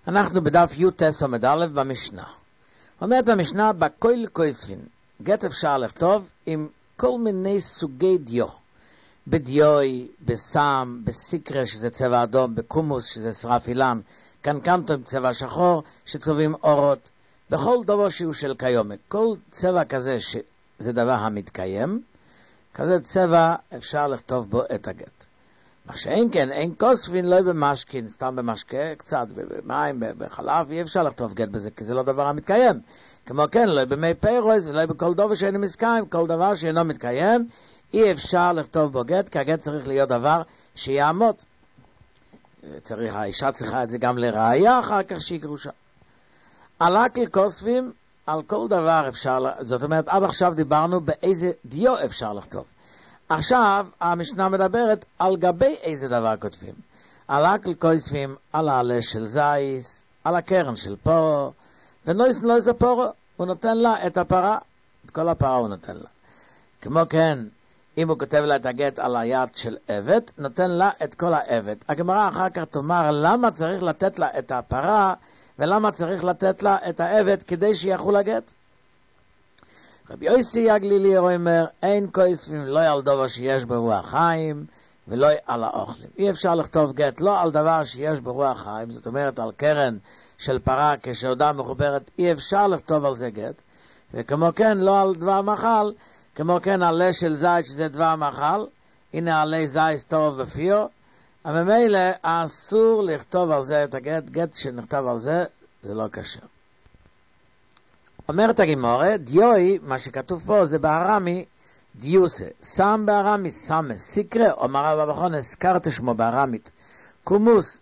אנחנו בדף י' עמוד א' במשנה. אומרת המשנה, בכל כוספין, גט אפשר לכתוב עם כל מיני סוגי דיו. בדיוי, בסם, בסיקרה שזה צבע אדום, בקומוס שזה שרף אילן, קנקנטו עם צבע שחור שצובעים אורות, בכל דבר שהוא של קיומת. כל צבע כזה שזה דבר המתקיים, כזה צבע אפשר לכתוב בו את הגט. מה שאין כן, אין כוספין לא במשקין, סתם במשקה, קצת במים, בחלב, אי אפשר לכתוב גט בזה, כי זה לא דבר המתקיים. כמו כן, לא במי פירוס ולא בכל דבר שאינו מתקיים, כל דבר שאינו מתקיים, אי אפשר לכתוב בו גט, כי הגט צריך להיות דבר שיעמוד. האישה צריכה את זה גם לראיה, אחר כך שהיא גרושה. על הכל כוספים, על כל דבר אפשר, זאת אומרת, עד עכשיו דיברנו באיזה דיו אפשר לכתוב. עכשיו המשנה מדברת על גבי איזה דבר כותבים. על הכל כוספים, על העלה של זייס, על הקרן של פורו, ונויס נויס הפורו, הוא נותן לה את הפרה, את כל הפרה הוא נותן לה. כמו כן, אם הוא כותב לה את הגט על היד של עבד, נותן לה את כל העבד. הגמרא אחר כך תאמר למה צריך לתת לה את הפרה, ולמה צריך לתת לה את העבד כדי שיחול הגט. רבי יוסי הגלילי אומר, אין כוספים לא על דבר שיש ברוח חיים, ולא על האוכלים. אי אפשר לכתוב גט לא על דבר שיש ברוח חיים, זאת אומרת על קרן של פרה כשעודה מחוברת, אי אפשר לכתוב על זה גט. וכמו כן לא על דבר מחל, כמו כן עלה של זית שזה דבר מחל, הנה עלי זית טוב ופיו, אבל ממילא אסור לכתוב על זה את הגט, גט שנכתב על זה, זה לא קשר. אומרת הגמרא, דיוי, מה שכתוב פה זה בארמי, דיוסה, שם בארמי, סמה, סיקרה, אומר רב בחון, הזכרת שמו בארמית, קומוס,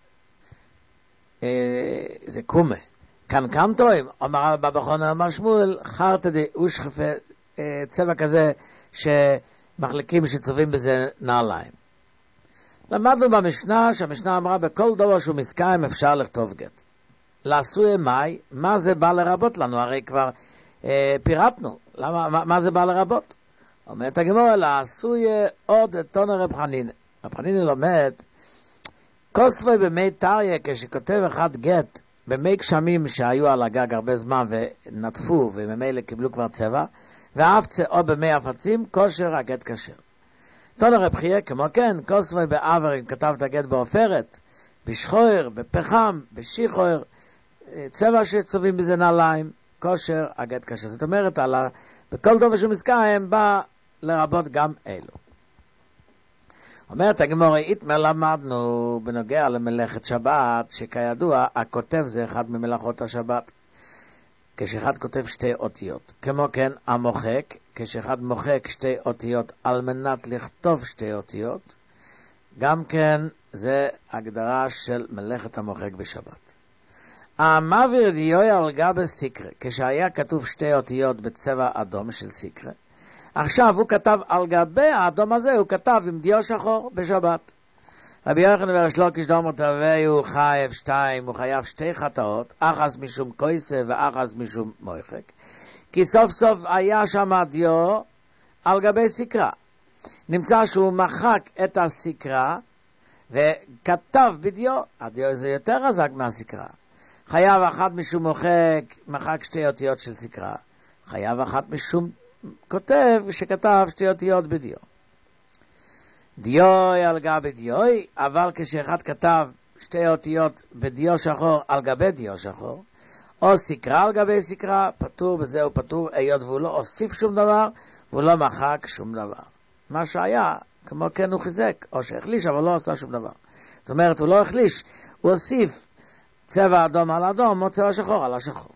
זה קומה, קנקנטוים, אומר רב בחון, אומר שמואל, חרטה די אושחפה, צבע כזה שמחליקים שצובעים בזה נעליים. למדנו במשנה שהמשנה אמרה בכל דבר שהוא מסקיים אפשר לכתוב גט. לעשוי מאי, מה זה בא לרבות לנו? הרי כבר פירטנו. מה זה בא לרבות? אומרת הגמרא, לעשוי עוד את תונו רב חנינא. רב חנינא לומד, כל ספוי במי תריה, כשכותב אחד גט, במי גשמים שהיו על הגג הרבה זמן ונטפו, וממילא קיבלו כבר צבע, ואף או במי הפצים, כושר הגט כשר. תונו רב חייא, כמו כן, כל ספוי בעבר, אם כתב את הגט בעופרת, בשחור, בפחם, בשיחור, צבע שצובעים בזה נעליים, כושר הגט כשר. זאת אומרת, בכל דבר שמסקיים בא לרבות גם אלו. אומרת הגמרא, איתמר למדנו בנוגע למלאכת שבת, שכידוע, הכותב זה אחד ממלאכות השבת. כשאחד כותב שתי אותיות. כמו כן, המוחק, כשאחד מוחק שתי אותיות על מנת לכתוב שתי אותיות, גם כן זה הגדרה של מלאכת המוחק בשבת. המעביר דיוי על גבי סיקרה, כשהיה כתוב שתי אותיות בצבע אדום של סיקרה, עכשיו הוא כתב על גבי האדום הזה, הוא כתב עם דיו שחור בשבת. רבי יוחנן וריש לקיש דאמר תביאו חייב שתיים, הוא חייב שתי חטאות, אחת משום כויסה ואחת משום מוחק, כי סוף סוף היה שם דיו על גבי סיקרה. נמצא שהוא מחק את הסיקרה וכתב בדיו, הדיו זה יותר חזק מהסיקרה. חייב אחת משום מחק שתי אותיות של סיקרה, חייב אחת משום כותב שכתב שתי אותיות בדיו. דיוי על גבי דיוי, אבל כשאחד כתב שתי אותיות בדיו שחור על גבי דיו שחור, או סיקרה על גבי סיקרה, פטור בזה הוא פטור, היות והוא לא הוסיף שום דבר, והוא לא מחק שום דבר. מה שהיה, כמו כן הוא חיזק, או שהחליש, אבל לא עשה שום דבר. זאת אומרת, הוא לא החליש, הוא הוסיף צבע אדום על אדום, או צבע שחור על השחור.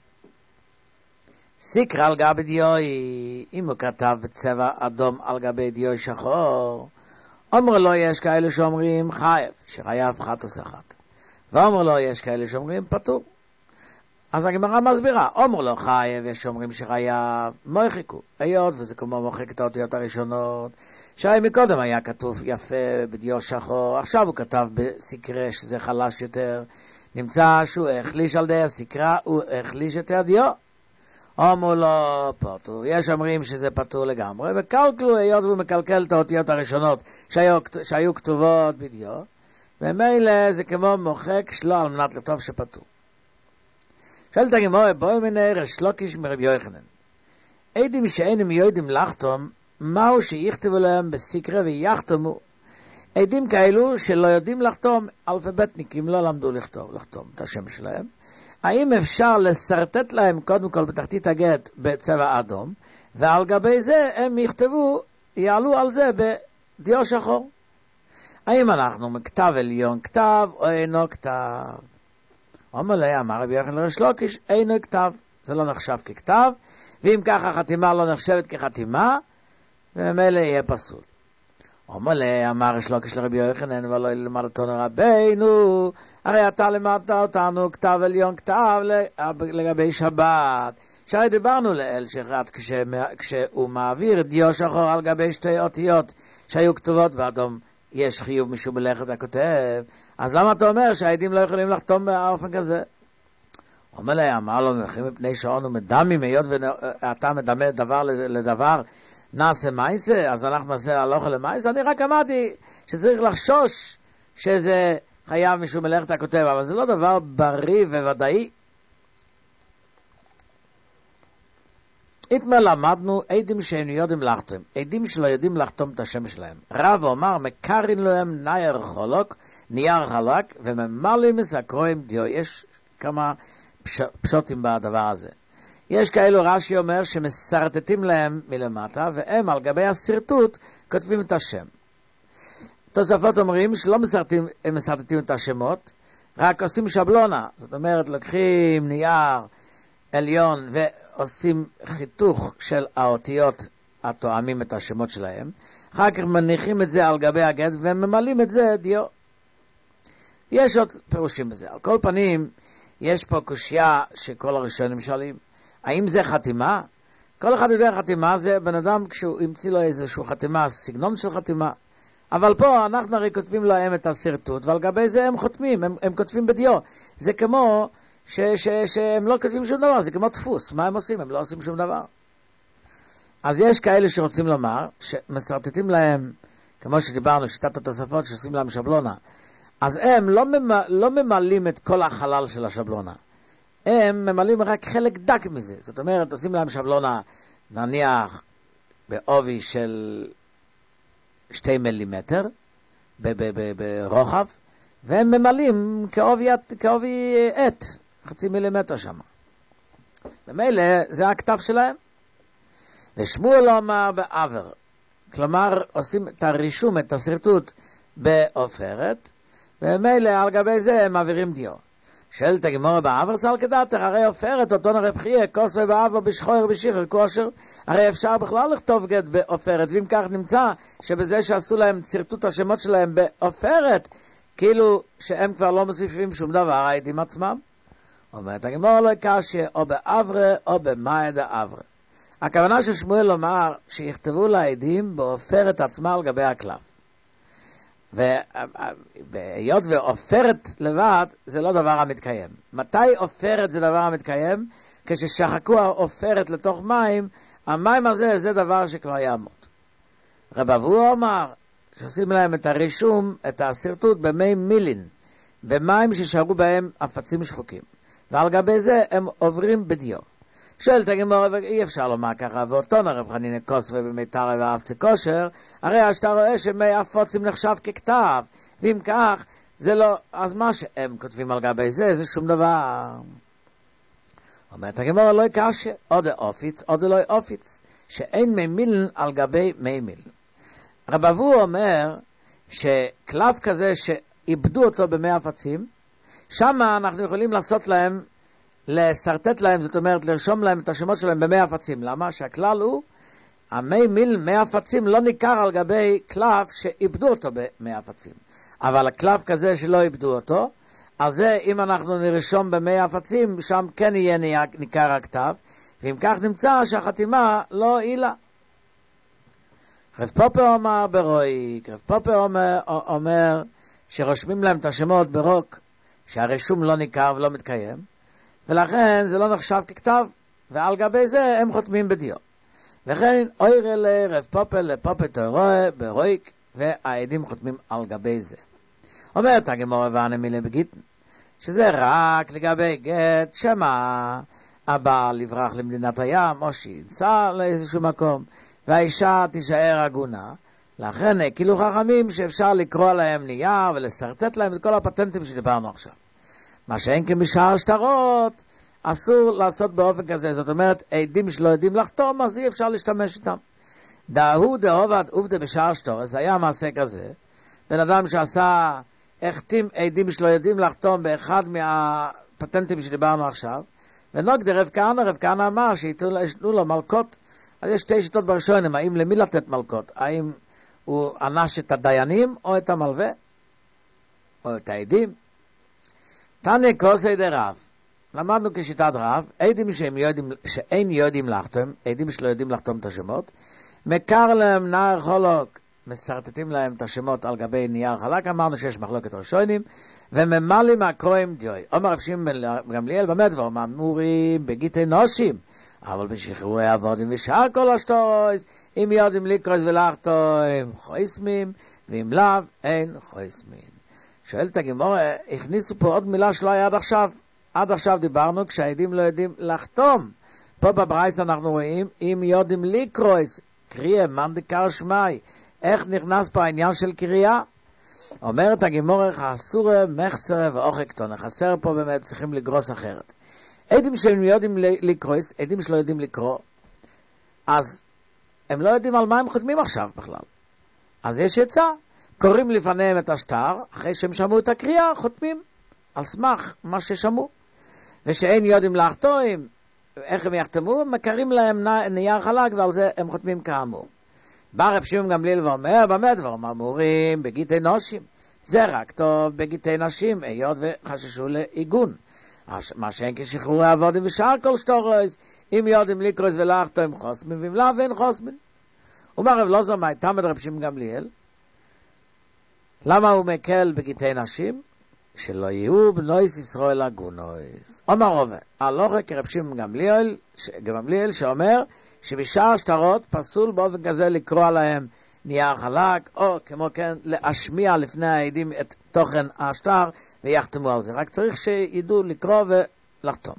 סיקרה על גבי דיוי, אם הוא כתב בצבע אדום על גבי דיוי שחור, אומר לו יש כאלה שאומרים חייב, שחייב חטוס אחת. ואומר לו יש כאלה שאומרים פטור. אז הגמרא מסבירה, אומר לו חייב, יש שאומרים שחייב, מוחקו. היות וזה כמו מוחק את האותיות הראשונות, שהי מקודם היה כתוב יפה בדיו שחור, עכשיו הוא כתב בסיקרה שזה חלש יותר, נמצא שהוא החליש על די הסיקרה, הוא החליש את הדיו. אומר לו פטור, יש אומרים שזה פטור לגמרי, וקלקלו היות והוא מקלקל את האותיות הראשונות שהיו כתובות בדיו, ומילא זה כמו מוחק שלו על מנת לכתוב שפטור. שואלת הגמרא, בואי מיני ריש לוקיש מרבי יוחנן. עדים שאינם יודעים לחתום, מהו שיכתבו להם בסקרה ויחתמו? עדים כאלו שלא יודעים לחתום, אלפבתניקים לא למדו לחתום את השם שלהם. האם אפשר לסרטט להם קודם כל בתחתית הגט בצבע אדום, ועל גבי זה הם יכתבו, יעלו על זה בדיו שחור? האם אנחנו מכתב עליון כתב או אינו כתב? אומר לי, אמר רבי יוחנן לריש לוקיש, אינו כתב, זה לא נחשב ככתב, ואם ככה החתימה לא נחשבת כחתימה, וממילא יהיה פסול. אומר לי, אמר ריש לוקיש לרבי יוחנן, ולא ילמד אותנו רבינו, הרי אתה לימדת אותנו כתב עליון כתב לגבי שבת. שהרי דיברנו לאל שרת כשהוא מעביר דיו שחור על גבי שתי אותיות שהיו כתובות באדום, יש חיוב משום מלאכת הכותב. אז למה אתה אומר שהעדים לא יכולים לחתום באופן כזה? אומר לי, אמר לו, מלכים מפני שעון ומדמים, היות ואתה מדמה דבר לדבר, נעשה מייסה, אז אנחנו נעשה הלוכה למייסה. אני רק אמרתי שצריך לחשוש שזה חייב משום מלאכת הכותב, אבל זה לא דבר בריא וודאי. איתמר למדנו עדים שאין יודעים לחתום, עדים שלא יודעים לחתום את השם שלהם. רב אומר, מקרין להם נייר חלק, וממלאים מסקרוים דיו. יש כמה פשוטים בדבר הזה. יש כאלו רש"י אומר שמסרטטים להם מלמטה, והם על גבי הסרטוט כותבים את השם. תוספות אומרים שלא מסרטטים את השמות, רק עושים שבלונה. זאת אומרת, לוקחים נייר עליון ועושים חיתוך של האותיות התואמים את השמות שלהם, אחר כך מניחים את זה על גבי הגט וממלאים את זה דיו. יש עוד פירושים בזה. על כל פנים, יש פה קושיה שכל הראשונים שואלים, האם זה חתימה? כל אחד יודע חתימה, זה בן אדם כשהוא ימציא לו איזשהו חתימה, סגנון של חתימה. אבל פה אנחנו הרי כותבים להם את הסרטוט, ועל גבי זה הם חותמים, הם כותבים בדיו. זה כמו שהם לא כותבים שום דבר, זה כמו דפוס. מה הם עושים? הם לא עושים שום דבר. אז יש כאלה שרוצים לומר, שמסרטטים להם, כמו שדיברנו, שיטת התוספות, שעושים להם שבלונה. אז הם לא ממלאים את כל החלל של השבלונה. הם ממלאים רק חלק דק מזה. זאת אומרת, עושים להם שבלונה, נניח, בעובי של 2 מילימטר, ברוחב, והם ממלאים כעובי עט, 0.5 מילימטר שם. במילא, זה הכתב שלהם. ושמואל אומר בעבר. כלומר, עושים את הרישום, את הסרטוט בעופרת, ומילא על גבי זה הם מעבירים דיו. שאלת הגמרא בעבר סל כדעתך, הרי עופרת אותו נראה בחייה, כוס ובעבר בשחור ובשחר כושר, הרי אפשר בכלל לכתוב גט בעופרת, ואם כך נמצא שבזה שעשו להם סרטוט השמות שלהם בעופרת, כאילו שהם כבר לא מוסיפים שום דבר, העדים עצמם. אומרת הגמרא לא קשיא, או בעברה או במאי דעברה. הכוונה של שמואל לומר שיכתבו לעדים בעופרת עצמה על גבי הקלף. והיות ועופרת לבד זה לא דבר המתקיים. מתי עופרת זה דבר המתקיים? כששחקו העופרת לתוך מים, המים הזה זה דבר שכבר יעמוד. רב אבוה אמר שעושים להם את הרישום, את הסרטוט במי מילין, במים ששארו בהם אפצים שחוקים, ועל גבי זה הם עוברים בדיו. שואלת הגמרא, אי אפשר לומר ככה, ואותו נרב חנינא כוס ובמיתר ואפצי כושר, הרי שאתה רואה שמי אפוצים נחשב ככתב, ואם כך, זה לא, אז מה שהם כותבים על גבי זה, זה שום דבר. אומרת הגמרא, לא קשיא, או דאופיץ, או דלא אופיץ, שאין מי מילן על גבי מי מילן. רב אבוה אומר, שקלף כזה שאיבדו אותו במי אפצים, שם אנחנו יכולים לעשות להם, לסרטט להם, זאת אומרת, לרשום להם את השמות שלהם במי הפצים. למה? שהכלל הוא, המי מיל, מי הפצים, לא ניכר על גבי קלף שאיבדו אותו במי הפצים. אבל הקלף כזה שלא איבדו אותו, על זה, אם אנחנו נרשום במי הפצים, שם כן יהיה ניכר הכתב, ואם כך נמצא שהחתימה לא עילה. רב פופר אומר ברויק, רב פופר אומר שרושמים להם את השמות ברוק, שהרשום לא ניכר ולא מתקיים, ולכן זה לא נחשב ככתב, ועל גבי זה הם חותמים בדיו. וכן אוירא לרב פופר לפופר תורוה ברויק, והעדים חותמים על גבי זה. אומרת הגמרא ואנה מילה בגיטן, שזה רק לגבי גט שמה הבעל יברח למדינת הים או שינסע לאיזשהו מקום והאישה תישאר עגונה. לכן כאילו חכמים שאפשר לקרוא להם נייר ולסרטט להם את כל הפטנטים שדיברנו עכשיו. מה שאין כמשאר שטרות אסור לעשות באופן כזה, זאת אומרת עדים שלא יודעים לחתום אז אי אפשר להשתמש איתם. דאהו דאובד עובדה בשאר שטורס, היה מעשה כזה, בן אדם שעשה החתים עדים שלא יודעים לחתום באחד מהפטנטים שדיברנו עכשיו, ונוגד רב כהנא אמר שיתנו לו מלכות. אז יש שתי שיטות בראשונים, האם למי לתת מלכות, האם הוא ענש את הדיינים או את המלווה או את העדים. תנא כוסי דרב, למדנו כשיטת רב, עדים שאין יודעים לחתום, עדים שלא יודעים לחתום את השמות, מקר להם נער חולוק, מסרטטים להם את השמות על גבי נייר חלק, אמרנו שיש מחלוקת ראשונים, וממלאים הקרואים דיוי. אומר רב שמעון בן גמליאל במה דברים אמורים בגיטי נושים, אבל בשחרורי עבודים ושאר כל השטורוס, אם יודעים לקרוס ולחתום חויסמים, ואם לאו אין חויסמים. שואלת הגמרא, הכניסו פה עוד מילה שלא היה עד עכשיו. עד עכשיו דיברנו כשהעדים לא יודעים לחתום. פה בברייתא אנחנו רואים אם יודעים לקרוס, קריאה מאן דקרא שמיא. איך נכנס פה העניין של קריאה? אומרת הגמרא, חסורה מחסרה ואוכל קטונה. חסר פה באמת, צריכים לגרוס אחרת. עדים שהם יודעים לקרוס, עדים שלא יודעים לקרוא, אז הם לא יודעים על מה הם חותמים עכשיו בכלל. אז יש עצה, קוראים לפניהם את השטר, אחרי שהם שמעו את הקריאה, חותמים על סמך מה ששמעו. ושאין יודעים לחתום, איך הם יחתמו? מקרים להם נייר חלק, ועל זה הם חותמים כאמור. בא רב שמעון גמליאל ואומר, במה דברים אמורים בגיטי נושים? זה רק טוב בגיטי נשים, היות וחששו לעיגון. מה שאין כשחרורי עבודים ושאר כל שטורוס, אם יודעים לקרוס ולחתום חוסמים, ואם לאו אין חוסמים. אומר רב אלעזר מאי תלמיד רב שמעון גמליאל, למה הוא מקל בגיטי נשים? שלא יהיו בנויס ישראל עגונויס. אומר רובע, הלוכה כרב שמעון גמליאל שאומר שבשאר שטרות פסול באופן כזה לקרוא להם נייר חלק, או כמו כן להשמיע לפני העדים את תוכן השטר ויחתמו על זה. רק צריך שידעו לקרוא ולחתום.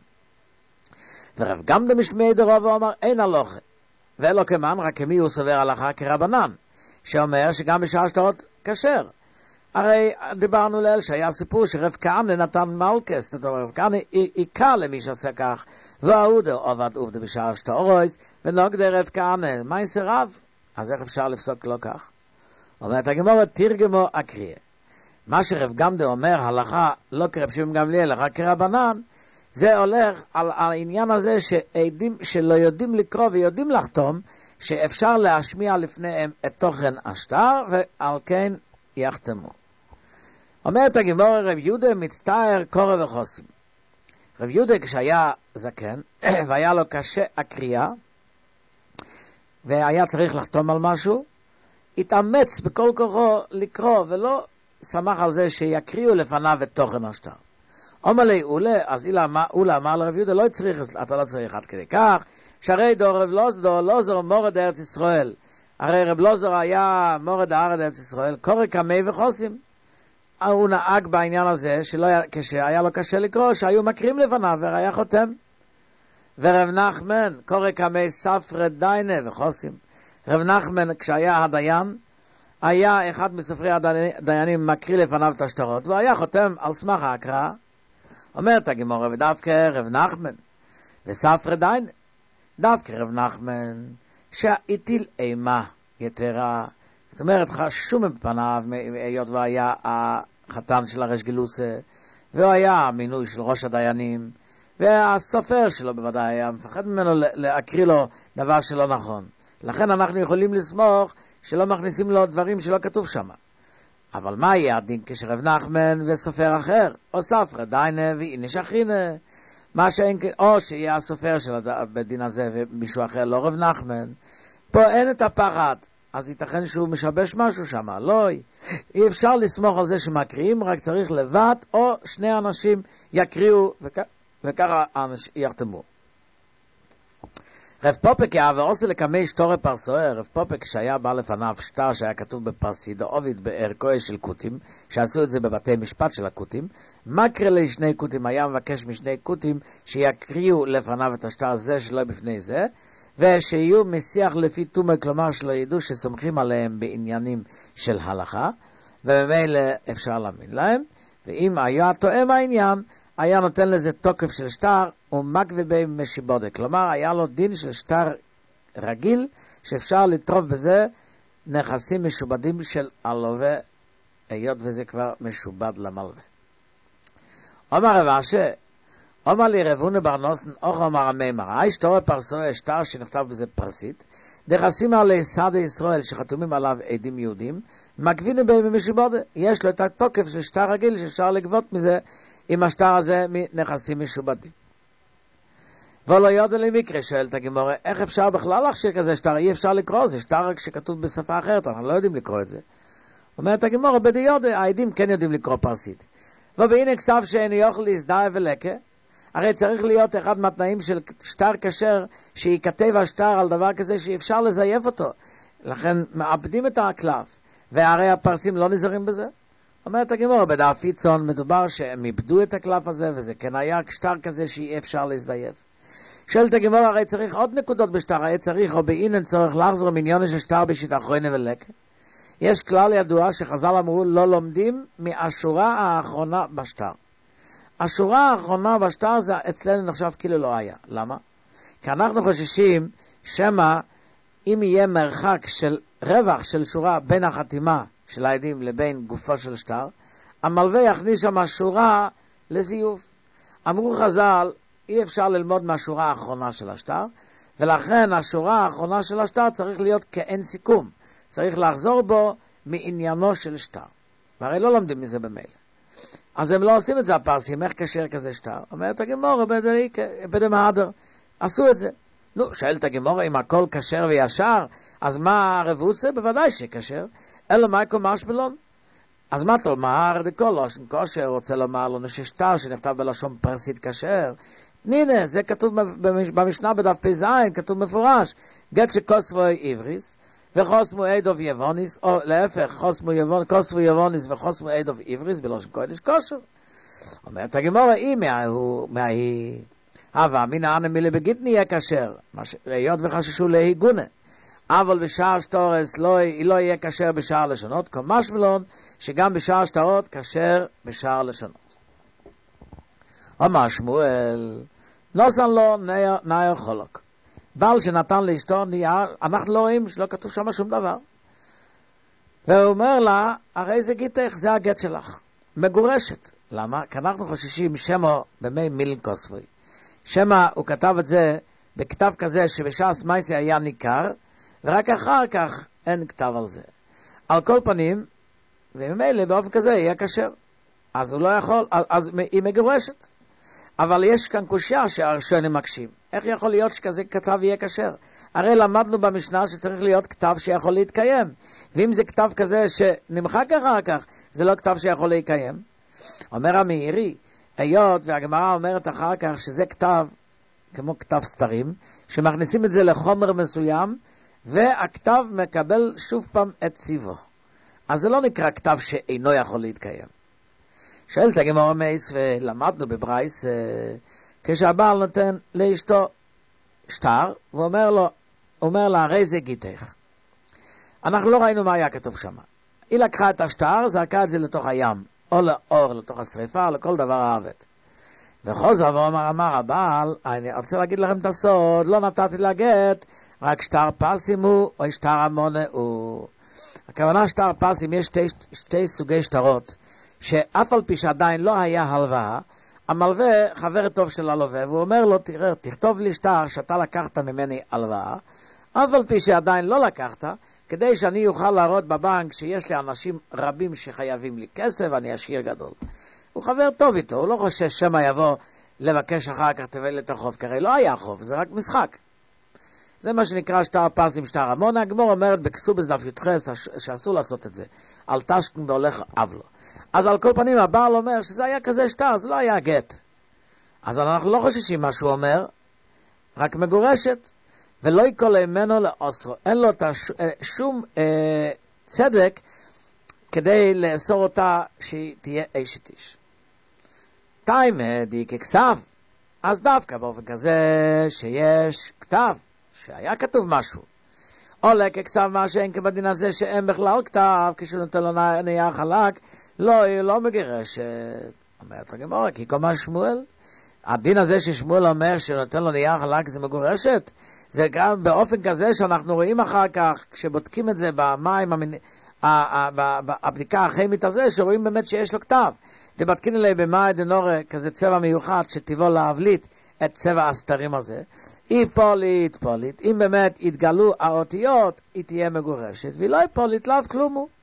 ורב גמדא משמעי דרוב אומר אין הלוכה. ואלו כמן, רק כמי הוא סובר הלכה כרבנן, שאומר שגם בשאר שטרות כשר. הרי דיברנו לאל שהיה סיפור שרב כהנא נתן מלכס, רב כהנא עיקר למי שעשה כך, והעודה עובד עובדה בשאר שטורוס, ונוגדי רב כהנא, מה יעשה רב? אז איך אפשר לפסוק לא כך? אומרת הגמרא, תרגמו אקריא. מה שרב גמדא אומר, הלכה לא כרב שמעון גמליאל, אלא כרבנן, זה הולך על העניין הזה שעדים שלא יודעים לקרוא ויודעים לחתום, שאפשר להשמיע לפניהם את תוכן השטר, ועל כן יחתמו. אומרת הגמרא, רב יהודה מצטער קורא וחוסם. רב יהודה כשהיה זקן, והיה לו קשה הקריאה, והיה צריך לחתום על משהו, התאמץ בכל כוחו לקרוא, ולא שמח על זה שיקריאו לפניו את תוכן השטר. אומר לי, אז אולה אמר לרב יהודה, אתה לא צריך עד כדי כך, שהרי דור רב לוזר מורד ארץ ישראל. הרי רב לוזר היה מורד ארץ ישראל, קורא קמי וחוסים. הוא נהג בעניין הזה, כשהיה לו קשה לקרוא, שהיו מקרים לפניו, והיה חותם. ורב נחמן, קורא קמי ספרי דיינה וחוסים. רב נחמן, כשהיה הדיין, היה אחד מספרי הדיינים מקריא לפניו את השטרות, והיה חותם על סמך ההקראה. אומרת הגמרא, ודווקא רב נחמן, וספרי דיינה, דווקא רב נחמן, שהטיל אימה יתרה, זאת אומרת, חשוב מפניו, היות והיה החתן של הרש גלוסה, והוא היה המינוי של ראש הדיינים, והסופר שלו בוודאי היה מפחד ממנו להקריא לו דבר שלא נכון. לכן אנחנו יכולים לסמוך שלא מכניסים לו דברים שלא כתוב שם. אבל מה יהיה הדין כשרב נחמן וסופר אחר? או ספרא דיינה ואיני שכינה. מה שאין, או שיהיה הסופר של בדין הזה ומישהו אחר, לא רב נחמן. פה אין את הפחד. אז ייתכן שהוא משבש משהו שם. לא, אי אפשר לסמוך על זה שמקריאים, רק צריך לבד, או שני אנשים יקריאו, וככה יחתמו. רב פופק היה ועושה לקמי שטורי פרסואר, רב פופק שהיה בא לפניו שטר שהיה כתוב בפרסי דאוביד בערכוי של קוטים, שעשו את זה בבתי משפט של הקוטים, מקרה לשני קוטים, היה מבקש משני קוטים שיקריאו לפניו את השטר הזה שלא בפני זה, ושיהיו משיח לפי תומה, כלומר שלא ידעו שסומכים עליהם בעניינים של הלכה, ובמילא אפשר להאמין להם, ואם היה תואם העניין, היה נותן לזה תוקף של שטר ומקווה בי משיבודה. כלומר, היה לו דין של שטר רגיל, שאפשר לטרוף בזה נכסים משובדים של הלווה, היות וזה כבר משובד למלווה. אומר רב אשי, אומר לי רבונה בר נוסן, אוך אומר המאמר, שטר פרסואר, שטר שנכתב בזה פרסית, נכסים עלי סעדי ישראל שחתומים עליו עדים יהודים, מקווינו בי משיבודה. יש לו את התוקף של שטר רגיל שאפשר לגבות מזה, עם השטר הזה מנכסים משובדים. ולא יודע לי מקרה, שואלת הגמרא, איך אפשר בכלל להכשיר כזה שטר? אי אפשר לקרוא, זה שטר רק שכתוב בשפה אחרת, אנחנו לא יודעים לקרוא את זה. אומרת הגמרא, בדיודה, העדים כן יודעים לקרוא פרסית. ובהנה כסף שאינו יוכל להזדהה ולקה, הרי צריך להיות אחד מהתנאים של שטר כשר, שייכתב השטר על דבר כזה שאפשר לזייף אותו. לכן מאבדים את הקלף, והרי הפרסים לא נזהרים בזה. אומרת הגמרא, בדף פיצון מדובר שהם איבדו את הקלף הזה, וזה כן היה שטר כזה שאי אפשר להזדייף. שואלת הגמרא, הרי צריך עוד נקודות בשטר, הרי צריך, או באינן צורך לחזור מיניון של שטר בשיט אחרונה ולקה. יש כלל ידוע שחז"ל אמרו, לא לומדים מהשורה האחרונה בשטר. השורה האחרונה בשטר זה אצלנו נחשב כאילו לא היה. למה? כי אנחנו חוששים שמה אם יהיה מרחק של רווח של שורה בין החתימה של העדים לבין גופו של שטר, המלווה יכניס שם שורה לזיוף. אמרו חז"ל, אי אפשר ללמוד מהשורה האחרונה של השטר, ולכן השורה האחרונה של השטר צריך להיות כאין סיכום. צריך לחזור בו מעניינו של שטר. והרי לא לומדים מזה במילא. אז הם לא עושים את זה הפרסים, איך כשר כזה שטר? אומרת הגמרא, בדמהדר, עשו את זה. נו, שואלת הגמרא, אם הכל כשר וישר, אז מה הרבוסה? בוודאי שכשר. אלא מה קומש בלון? אז מה תאמר? דכל לשון כושר רוצה לומר לנו ששטר שנכתב בלשון פרסית כשר. הנה, זה כתוב במשנה בדף פ"ז, כתוב מפורש, גט שקוסמו עבריס, וחוסמו עדוב יבוניס, או להפך, קוסמו יבוניס וחוסמו עדוב עבריס, בלשון קודש כושר. אומרת הגמרא, מהי הווה מן הענה מילי בגיטני יהיה כשר, היות וחששו להיגונה. אבל בשער שטורס לא יהיה כשר בשער לשונות, כמש מלון שגם בשער שטרות כשר בשער לשונות. אמר שמואל, נוסן לו נאי חולוק. בעל שנתן לאשתו נייר, אנחנו לא רואים שלא כתוב שם שום דבר. והוא אומר לה, הרי זה גיתך, זה הגט שלך. מגורשת. למה? כי אנחנו חוששים שמו במי מילין כוספוי. שמה הוא כתב את זה בכתב כזה שבשעס מייסי היה ניכר, ורק אחר כך אין כתב על זה. על כל פנים, וממילא באופן כזה יהיה כשר. אז הוא לא יכול, אז היא מגורשת. אבל יש כאן קושיה שהראשונים מקשים. איך יכול להיות שכזה כתב יהיה כשר? הרי למדנו במשנה שצריך להיות כתב שיכול להתקיים. ואם זה כתב כזה שנמחק אחר כך, זה לא כתב שיכול להתקיים. אומר המאירי, היות והגמרא אומרת אחר כך שזה כתב, כמו כתב סתרים, שמכניסים את זה לחומר מסוים, והכתב מקבל שוב פעם את ציבו. אז זה לא נקרא כתב שאינו יכול להתקיים. שואלת הגמרא מייס, ולמדנו בברייס, כשהבעל נותן לאשתו שטר, והוא אומר לה, הרי זה גיתך. אנחנו לא ראינו מה היה כתוב שם. היא לקחה את השטר, זרקה את זה לתוך הים, או לאור, לתוך השריפה, או לכל דבר האבט. וחוזר ואמר הבעל, אני רוצה להגיד לכם את הסוד, לא נתתי לגט, רק שטר פרסים הוא, או שטר המונה הוא. הכוונה שטר פרסים, יש שתי סוגי שטרות, שאף על פי שעדיין לא היה הלוואה, המלווה חבר טוב של הלווה, והוא אומר לו, תראה, תכתוב לי שטר שאתה לקחת ממני הלוואה, אף על פי שעדיין לא לקחת, כדי שאני אוכל להראות בבנק שיש לי אנשים רבים שחייבים לי כסף, ואני עשיר גדול. הוא חבר טוב איתו, הוא לא חושש שמה יבוא לבקש אחר כך תביא לי את החוב, כי הרי לא היה חוב, זה רק משחק. זה מה שנקרא שטר פרסים, שטר המונה. הגמרא אומרת בכסובס דף י"ח שאסור לעשות את זה. אל תשכן והולך אבלו. אז על כל פנים הבעל אומר שזה היה כזה שטר, זה לא היה גט. אז אנחנו לא חוששים מה שהוא אומר, רק מגורשת. ולא יקול ממנו לאוסרו. אין לו שום צדק כדי לאסור אותה שהיא תהיה אשת איש. תיימא די ככסף, אז דווקא באופן כזה שיש כתב, שהיה כתוב משהו, עולה ככסף מה שאין כבדין הזה שאין בכלל כתב, כשהוא נותן לו נייר חלק, לא מגרשת. אומרת הגמרא, כי קומה שמואל, הדין הזה ששמואל אומר שנותן לו נייר חלק זה מגורשת, זה גם באופן כזה שאנחנו רואים אחר כך, כשבודקים את זה במים, הבדיקה הכימית הזה, שרואים באמת שיש לו כתב. דבדקין אלי במאי דנורה, כזה צבע מיוחד שטבעו להבליט את צבע הסתרים הזה. היא פולית. אם באמת יתגלו האותיות, היא תהיה מגורשת, והיא לא פולית, לאו כלום הוא.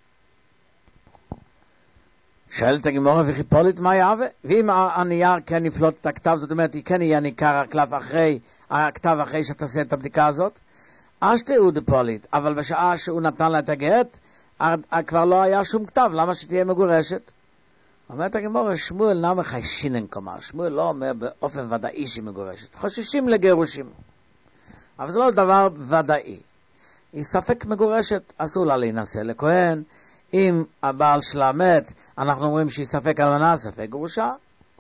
שואלת הגמרא, וכי פולית מה יהווה? ואם הנייר כן יפלוט את הכתב, זאת אומרת, היא כן יהיה ניכר הכתב אחרי שתעשה את הבדיקה הזאת? אשתהו דפולית, אבל בשעה שהוא נתן לה את הגט, כבר לא היה שום כתב, למה שתהיה מגורשת? אומרת הגמרא, שמואל נמי חיישינן כלומר, שמואל לא אומר באופן ודאי שהיא מגורשת, חוששים לגירושים, אבל זה לא דבר ודאי, היא ספק מגורשת, אסור לה להינשא לכהן, אם הבעל שלה מת, אנחנו אומרים שהיא ספק אלמנה, ספק גרושה.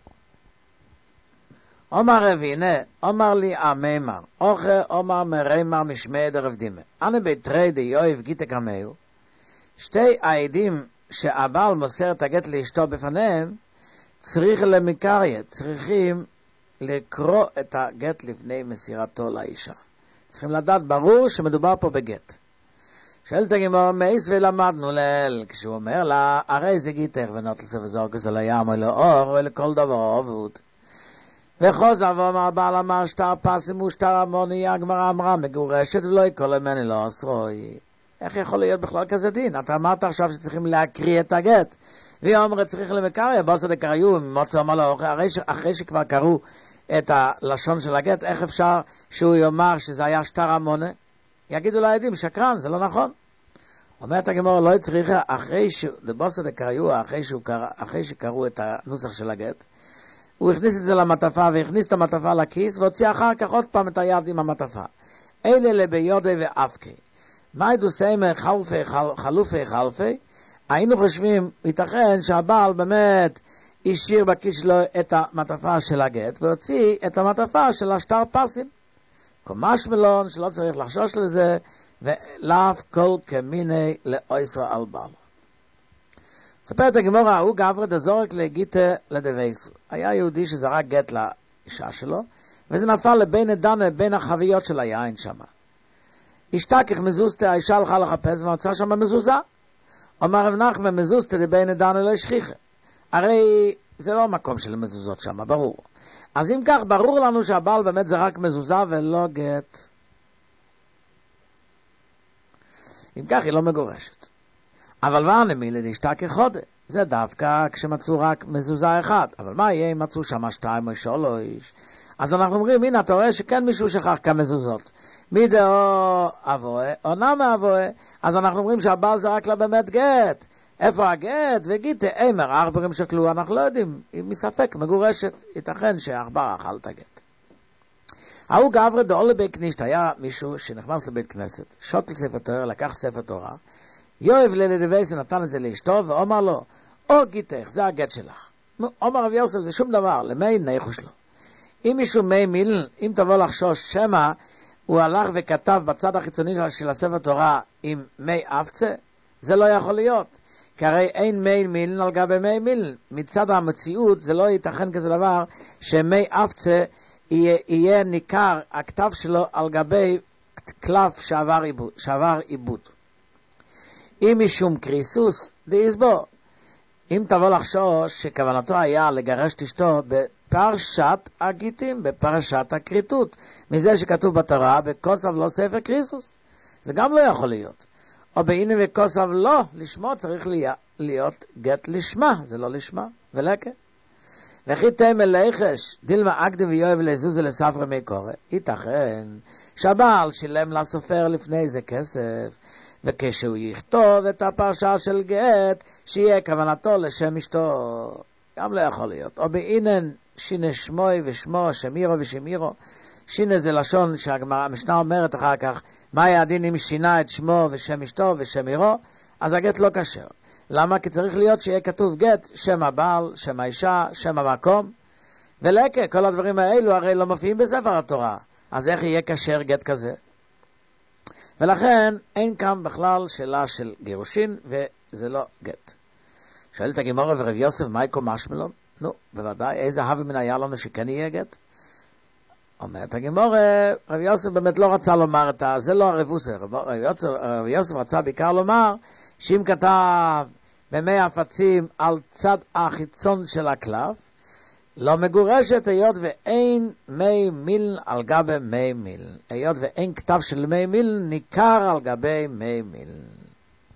אומר רבי, הנה, אומר לי המימר, אוכל אומר מרימר משמי דרב דימה, אנה ביתרי די יואב גיטה קמאו, שתי העדים שהבעל מוסר את הגט לאשתו בפניהם, צריכים לקרוא את הגט לפני מסירתו לאישה. צריכים לדעת ברור שמדובר פה בגט. שואלת הגמרא, מאיס ולמדנו לאל, כשהוא אומר לה, הרי זה גיטך ונוטלסה וזורקס על הים או לאור או לכל דבר עובד. וחוזר ואומר הבעל אמר שטר פסים ושטר המוני, הגמרא אמרה מגורשת ולא יקול ממני לא אסרוי. איך יכול להיות בכלל כזה דין? אתה אמרת עכשיו שצריכים להקריא את הגט. והיא אומרת צריך למקריא, בוסה דקריו, מוצא אומר לו, אחרי שכבר קראו את הלשון של הגט, איך אפשר שהוא יאמר שזה היה שטר המונה? יגידו לעדים, שקרן, זה לא נכון. אומרת הגמרא, לא צריכה, בוסה דקריו, אחרי שקראו את הנוסח של הגט, הוא הכניס את זה למטפה, והכניס את המטפה לכיס, והוציא אחר כך עוד פעם את היד עם המטפה. אלה לביודי ואפקי. מה ידעו סיימה חלופי? היינו חושבים, ייתכן שהבעל באמת השאיר בכיס שלו את המטפה של הגט, והוציא את המטפה של השטר פסים. קומש מלון, שלא צריך לחשוש לזה, ולאו כל כמיני לאויסר על בעל. ספרת הגמרא, הוא גברה דזורק לגיטה לדוויסו. היה יהודי שזרק גט לאישה שלו, וזה נפל לבין הדנה, בין החביות של היין שם. השתכח מזוזתה, האישה הלכה לחפש ומצאה שם מזוזה. אומר רב נחמן, מזוזתה לבין הדנה לא השכיחה. הרי זה לא מקום של מזוזות שם, ברור. אז אם כך, ברור לנו שהבעל באמת זרק מזוזה ולא גט. אם כך, היא לא מגורשת. אבל ואנה מילי להשתכח חודה. זה דווקא כשמצאו רק מזוזה אחת. אבל מה יהיה אם מצאו שם שתיים או שלוש? אז אנחנו אומרים, הנה, אתה רואה שכן מישהו שכח כמזוזות. מידאו אבוה, או נמה אבוה. אז אנחנו אומרים שהבעל זרק לה באמת גט. איפה הגט? וגיטה, אמר, העכברים שקלו, אנחנו לא יודעים, היא מספק מגורשת, ייתכן שהעכבר אכל את הגט. ההוא גברה דאול לבית כנישת, היה מישהו שנכנס לבית כנסת, שוטל ספר תורה, לקח ספר תורה, יואב ללדוויסן נתן את זה לאשתו, ואומר לו, או גיטך, זה הגט שלך. אומר רב יוסף, זה שום דבר, למי נייחוש לו. אם מישהו מי מיל, אם תבוא לחשוש שמה, הוא הלך וכתב בצד החיצוני של הספר תורה עם מי אפצה, זה לא יכול להיות. כי הרי אין מי מילן על גבי מי מילן. מצד המציאות זה לא ייתכן כזה דבר שמי אפצה יהיה ניכר הכתב שלו על גבי קלף שעבר עיבוד. אם משום קריסוס דייסבו, אם תבוא לחשוש שכוונתו היה לגרש את אשתו בפרשת הגיטים, בפרשת הקריטות, מזה שכתוב בתורה וכוסף לא ספר קריסוס, זה גם לא יכול להיות. או בהנה וכוסף לא, לשמו צריך להיות גט לשמה, זה לא לשמה, ולקה. וכי תאמר ליחש, דילמה אקדם ויואב לזוזה לספר מי קורא, ייתכן שהבעל שילם לסופר לפני זה כסף, וכשהוא יכתוב את הפרשה של גט, שיהיה כוונתו לשם אשתו, גם לא יכול להיות. או בהנה שינה שמוי ושמו, שמירו ושמירו, שינה זה לשון שהמשנה אומרת אחר כך, מה היה הדין אם שינה את שמו ושם אשתו ושם עירו, אז הגט לא כשר. למה? כי צריך להיות שיהיה כתוב גט, שם הבעל, שם האישה, שם המקום, ולקה, כל הדברים האלו הרי לא מופיעים בספר התורה, אז איך יהיה כשר גט כזה? ולכן אין כאן בכלל שאלה של גירושין, וזה לא גט. שואלת הגמרא ורב יוסף, מה יקום משמלון? נו, בוודאי, איזה הווה מן היה לנו שכן יהיה גט? אומרת הגמרא, רב יוסף באמת לא רצה לומר את זה, לא הרבוסה, רב יוסף רצה בעיקר לומר, שאם כתב במי הפצים על צד החיצון של הקלף, לא מגורשת היות ואין מי מיל על גבי מי מיל. היות ואין כתב של מי מיל ניכר על גבי מי מיל.